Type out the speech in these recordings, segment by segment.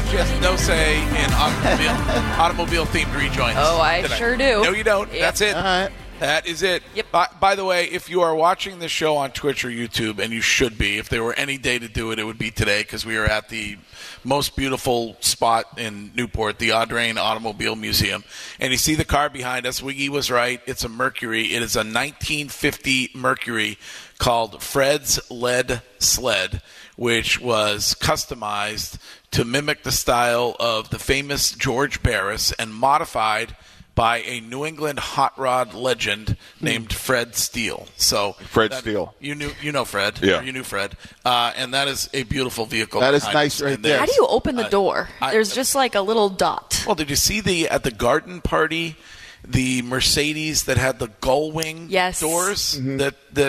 she has no say in automobile-themed rejoins. Oh, I today. sure do. No, you don't. Yep. That's it. All right. That is it. Yep. By the way, if you are watching the show on Twitch or YouTube, and you should be, if there were any day to do it, it would be today because we are at the most beautiful spot in Newport, the Audrain Automobile Museum. And you see the car behind us. Wiggy was right. It's a Mercury. It is a 1950 Mercury called Fred's Lead Sled, which was customized to mimic the style of the famous George Barris and modified by a New England hot rod legend named Fred Steele. So Fred Steele. You know Fred. Yeah. Or you knew Fred. And that is a beautiful vehicle. That is behind nice us. right And there. How do you open the door? There's just like a little dot. Well, did you see at the garden party the Mercedes that had the gull wing Yes. doors Mm-hmm.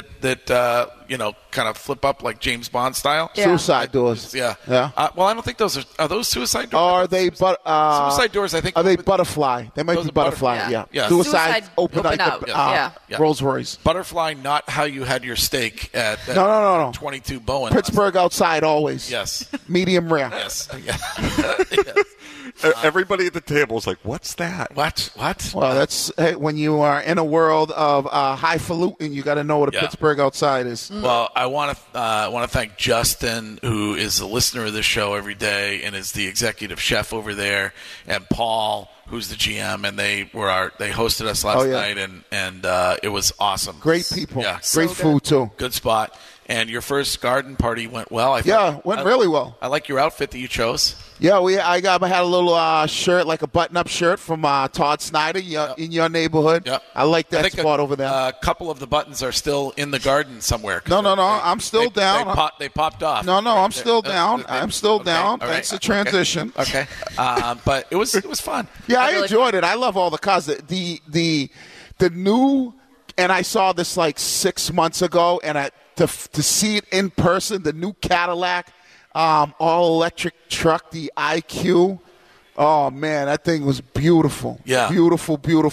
that kind of flip up like James Bond style? Yeah. Suicide doors. Yeah. Yeah. Well, I don't think those are those suicide doors. Or are they suicide doors? I think Are they butterfly? They might Those be are butterfly. butterfly. Yeah. Yeah. Suicide open open like up. the Yeah. Rolls Royce. Butterfly, not how you had your steak at that No. 22 Bowen. Pittsburgh outside always. Yes. Medium rare. Yes. Yes. Everybody at the table is like, what's that? What? Well, that's when you are in a world of highfalutin, you got to know what a Yeah. Pittsburgh outside is. Well, I want to thank Justin, who is a listener of this show every day and is the executive chef over there, and Paul, who's the GM, and they hosted us last night, and it was awesome. Great people. Yeah. Great food too. Good spot. And your first garden party went well. Went really well. I like your outfit that you chose. Yeah, I had a little shirt, like a button-up shirt from Todd Snyder in your neighborhood. Yep. I like that I think spot over there. A couple of the buttons are still in the garden somewhere. No, I'm still down. They popped off. No, I'm still down. I'm still Okay, down. all right, Thanks to transition. Okay. But it was fun. Yeah, I enjoyed it. I love all the cars. The new, and I saw this like 6 months ago, and to see it in person, the new Cadillac all-electric truck, the IQ. Oh man, that thing was beautiful. Yeah, beautiful.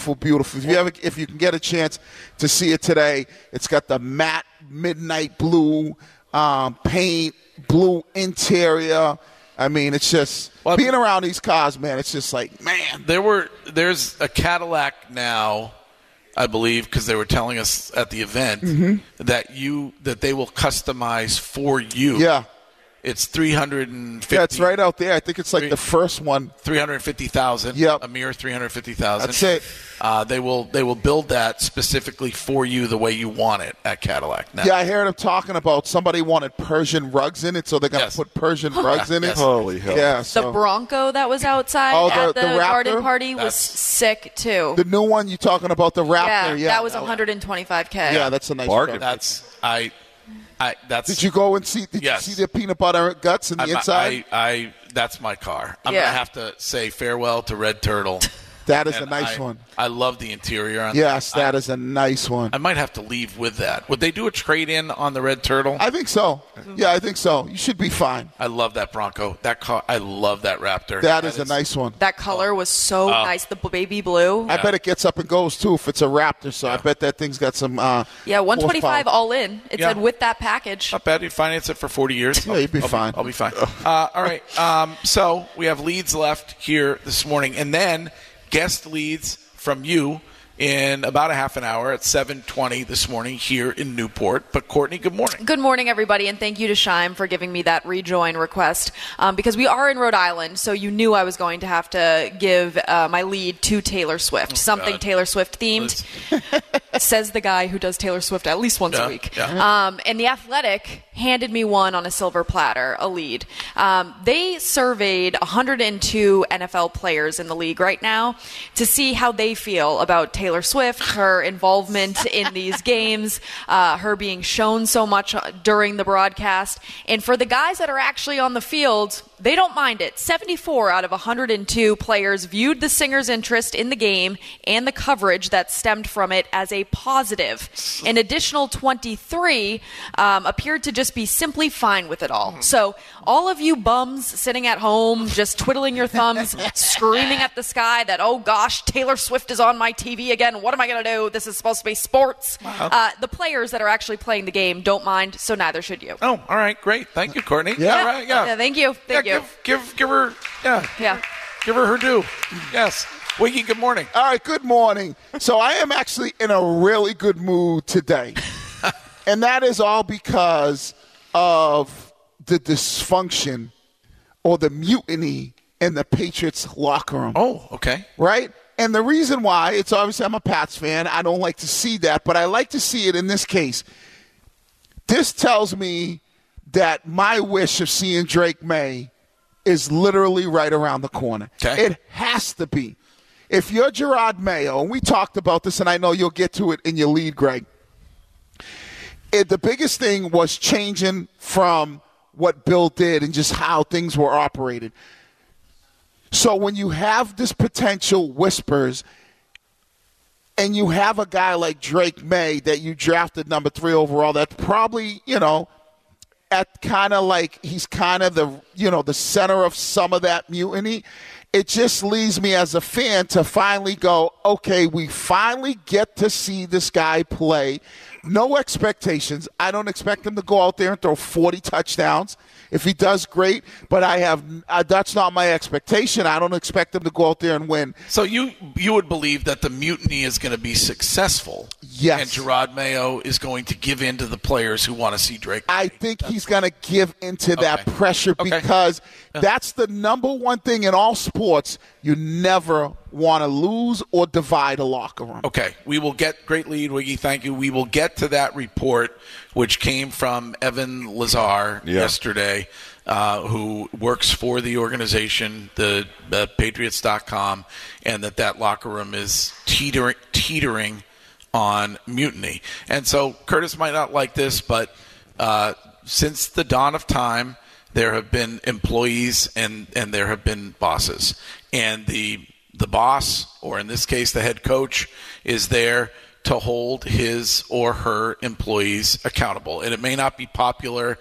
If you can get a chance to see it today, it's got the matte midnight blue paint, blue interior. I mean, it's just being around these cars, man. It's just like, man. There's a Cadillac now, I believe, because they were telling us at the event that they will customize for you. Yeah. It's $350,000. Yeah, it's right out there. I think it's like the first one. $350,000. Yep. A mere $350,000. That's it. They will build that specifically for you the way you want it at Cadillac now. Yeah, I heard them talking about somebody wanted Persian rugs in it, so they're going to put Persian rugs in it. Yes. Holy hell. Yeah, The so Bronco that was outside at the Raptor? garden party was sick too. the new one you're talking about, the Raptor. Yeah, that was $125K. Yeah, that's a nice Bargain. truck. That's Did you go and see? Did Yes. you see the peanut butter guts in the inside? That's my car. I'm Yeah. going to have to say farewell to Red Turtle. That is a And nice one. I love the interior on Yes, that. that is a nice one. I might have to leave with that. Would they do a trade-in on the Red Turtle? I think so. Yeah, I think so. You should be fine. I love that Bronco. That car. I love that Raptor. That is a nice one. That color was so nice, the baby blue. I bet it gets up and goes too if it's a Raptor. So I bet that thing's got some. Yeah, 125 horsepower. all in. It Yeah. said with that package. Not bad. You'd finance it for 40 years. Yeah, you'd be fine. I'll be fine. All right. So we have leads left here this morning, and then guest leads from you in about a half an hour at 7:20 this morning here in Newport. But Courtney, good morning. Good morning, everybody, and thank you to Shime for giving me that rejoin request because we are in Rhode Island, so you knew I was going to have to give my lead to Taylor Swift, something God. Taylor Swift themed, says the guy who does Taylor Swift at least once a week. Yeah. And The Athletic handed me one on a silver platter, a lead. They surveyed 102 NFL players in the league right now to see how they feel about Taylor Swift, her involvement in these games, her being shown so much during the broadcast. And for the guys that are actually on the field, they don't mind it. 74 out of 102 players viewed the singer's interest in the game and the coverage that stemmed from it as a positive. An additional 23 appeared to just be simply fine with it all. So all of you bums sitting at home, just twiddling your thumbs, screaming at the sky that, oh gosh, Taylor Swift is on my TV again. What am I going to do? This is supposed to be sports. Wow. The players that are actually playing the game don't mind, so neither should you. Oh, all right, great. Thank you, Courtney. Yeah. All right, yeah. Thank you. Thank you. Give her, Yeah. give her due. Yes. Wiggy, good morning. All right, good morning. So I am actually in a really good mood today. And that is all because of the dysfunction or the mutiny in the Patriots locker room. Oh, okay. Right? And the reason why, it's obviously I'm a Pats fan. I don't like to see that, but I like to see it in this case. This tells me that my wish of seeing Drake May is literally right around the corner. Okay. It has to be. If you're Gerard Mayo, and we talked about this, and I know you'll get to it in your lead, Greg, the biggest thing was changing from what Bill did and just how things were operated. So when you have this potential whispers and you have a guy like Drake May that you drafted number 3 overall, that's probably, at kind of like he's kind of the center of some of that mutiny. It just leaves me as a fan to finally go, okay, we finally get to see this guy play. No expectations. I don't expect him to go out there and throw 40 touchdowns. If he does, great, but that's not my expectation. I don't expect him to go out there and win. So you would believe that the mutiny is going to be successful. Yes. And Gerard Mayo is going to give in to the players who want to see Drake. I think he's going to give into that Okay. pressure Okay. because that's the number one thing in all sports. You never want to lose or divide a locker room. Okay, we will get great lead, Wiggy. Thank you. We will get to that report, which came from Evan Lazar yesterday, who works for the organization, the Patriots.com, and that locker room is teetering on mutiny. And so Curtis might not like this, but since the dawn of time, there have been employees and there have been bosses, and the boss, or in this case the head coach, is there to hold his or her employees accountable. And it may not be popular.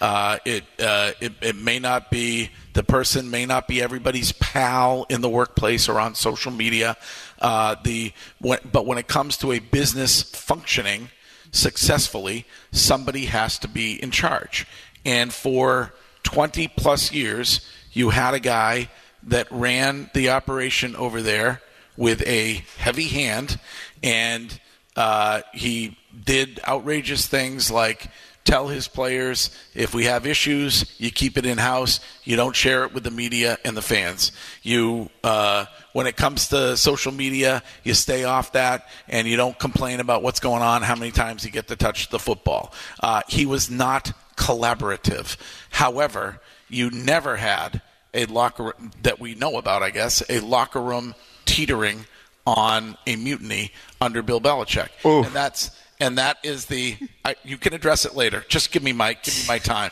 It may not be, the person may not be everybody's pal in the workplace or on social media. But when it comes to a business functioning successfully, somebody has to be in charge. And for 20 plus years, you had a guy that ran the operation over there with a heavy hand, and he did outrageous things like tell his players, if we have issues, you keep it in-house. You don't share it with the media and the fans. You, when it comes to social media, you stay off that, and you don't complain about what's going on, how many times you get to touch the football. He was not collaborative. However, you never had a locker room that we know about, I guess, a locker room teetering on a mutiny under Bill Belichick. Ooh. And that is you can address it later. Just give me my time.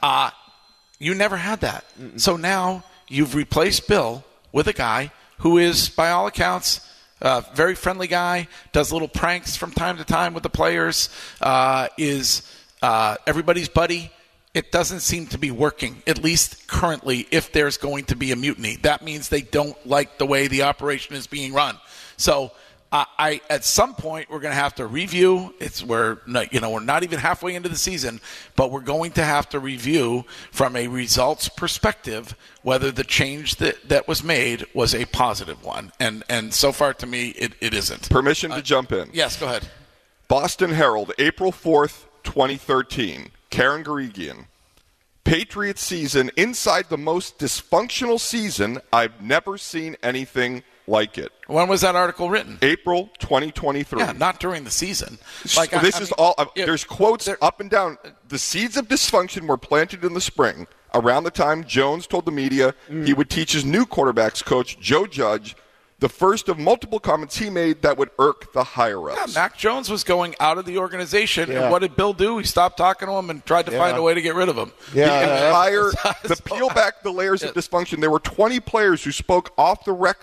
You never had that. So now you've replaced Bill with a guy who is, by all accounts, a very friendly guy, does little pranks from time to time with the players, is everybody's buddy. It doesn't seem to be working, at least currently, if there's going to be a mutiny. That means they don't like the way the operation is being run. So at some point, we're going to have to review. We're not even halfway into the season, but we're going to have to review from a results perspective whether the change that was made was a positive one. And so far, to me, it isn't. Permission to jump in. Yes, go ahead. Boston Herald, April 4th, 2013. Karen Garigian. Patriots season inside the most dysfunctional season. I've never seen anything like it. When was that article written? April 2023. Yeah, not during the season. There's quotes up and down. The seeds of dysfunction were planted in the spring, around the time Jones told the media he would teach his new quarterbacks coach, Joe Judge, the first of multiple comments he made that would irk the higher-ups. Yeah, Mac Jones was going out of the organization, Yeah. and what did Bill do? He stopped talking to him and tried to find a way to get rid of him. Peel back the layers of dysfunction. There were 20 players who spoke off the record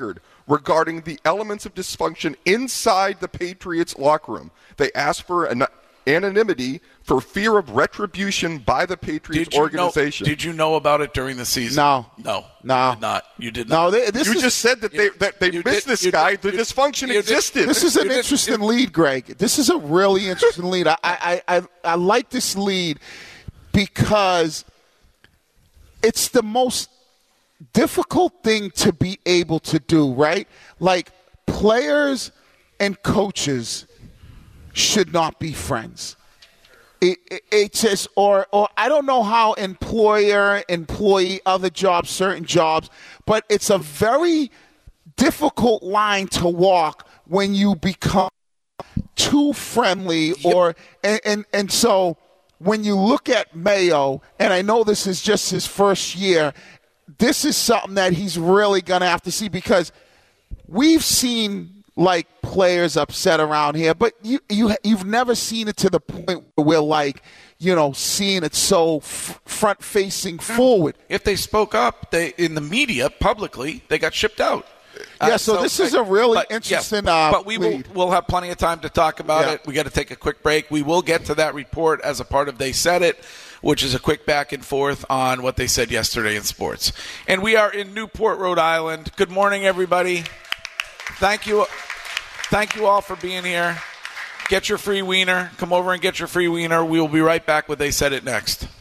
regarding the elements of dysfunction inside the Patriots locker room. They asked for anonymity for fear of retribution by the Patriots organization. Did you know about it during the season? No. You did not. You did No, not. You just said that they missed this guy. The dysfunction existed. This is an interesting lead, Greg. This is a really interesting lead. I like this lead because it's the most difficult thing to be able to do, right? Like, players and coaches should not be friends. It's just, or I don't know how employer, employee, other jobs, certain jobs, but it's a very difficult line to walk when you become too friendly. And so when you look at Mayo, and I know this is just his first year, this is something that he's really going to have to see, because we've seen like players upset around here, but you've never seen it to the point where we're like, seeing it so front facing forward. If they spoke up, in the media publicly, they got shipped out. So this is a really interesting but we'll have plenty of time to talk about it. We got to take a quick break. We will get to that report as a part of They Said It, which is a quick back and forth on what they said yesterday in sports. And we are in Newport, Rhode Island. Good morning, everybody. Thank you all for being here. Get your free wiener. Come over and get your free wiener. We will be right back with They Said It next.